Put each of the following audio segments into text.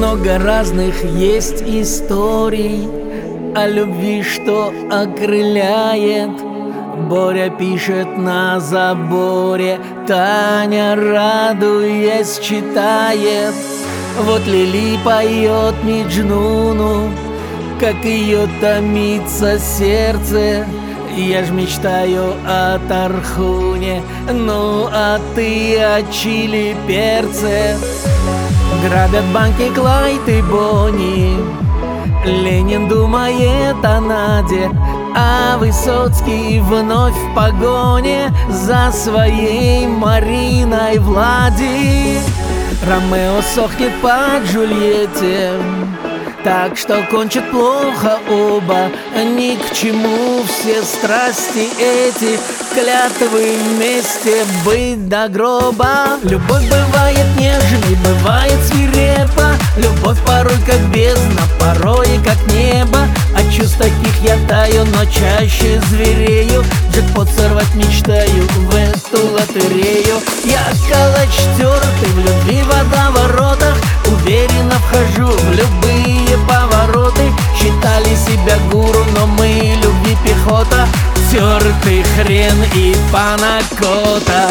Много разных есть историй о любви, что окрыляет. Боря пишет на заборе, Таня, радуясь, читает. Вот Лили поет Меджнуну, как ее томится сердце. Я ж мечтаю о Тархуне, ну а ты о чили перце. Грабят банки Клайд и Бонни, Ленин думает о Наде, а Высоцкий вновь в погоне за своей Мариной Влади. Ромео сохнет по Джульетте, так что кончат плохо оба. Ни к чему все страсти эти, клятвы вместе быть до гроба. Любовь бывает нежной, бывает свирепа. Любовь порой как бездна, порой как небо. От чувств таких я таю, но чаще зверею. Джекпот сорвать мечтаю в эту лотерею. Я калач тертый в любви водоворотах, уверенно вхожу в любые повороты. Считали себя гуру, но мы любви пехота. Тертый хрен и панакота.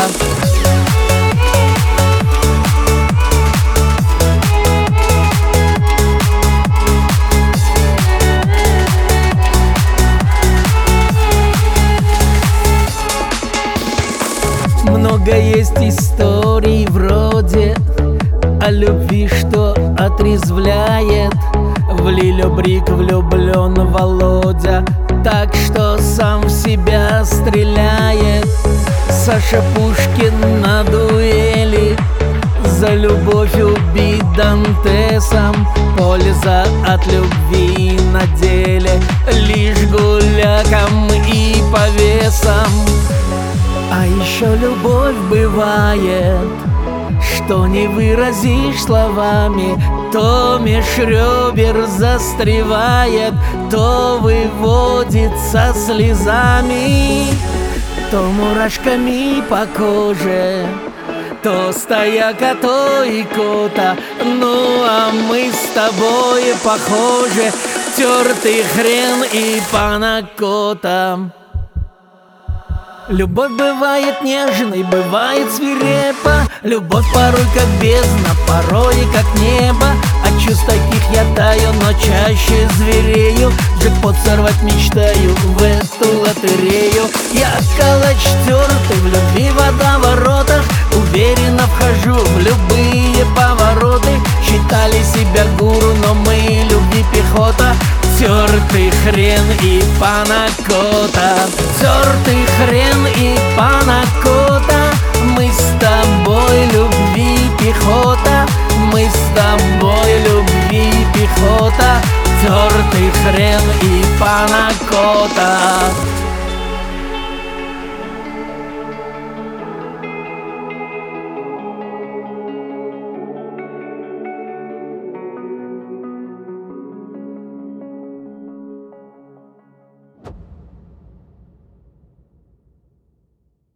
Много есть историй вроде о любви, что отрезвляет. В Лилю Брик влюблен Володя, так что сам в себя стреляет. Саша Пушкин на дуэли, за любовь убит Дантесом. Польза от любви на деле лишь гулякам и повесам. А еще любовь бывает, что не выразишь словами. То меж ребер застревает, то выводится слезами, то мурашками по коже, то стояка, то икота. Ну а мы с тобой похожи, тертый хрен и панакота. Любовь бывает нежной, бывает свирепа. Любовь порой как бездна, порой как небо. От чувств таких я таю, но чаще зверею. Джекпот сорвать мечтаю в эту лотерею. Я калач тертый в любви водоворотах, уверенно вхожу в любые повороты. Считали себя гуру, но мы любви пехота. Тертый хрен и панакота. Тертый хрен и панакота. Мы с тобой любви пехота. Мы с тобой любви пехота. Тертый хрен и панакота.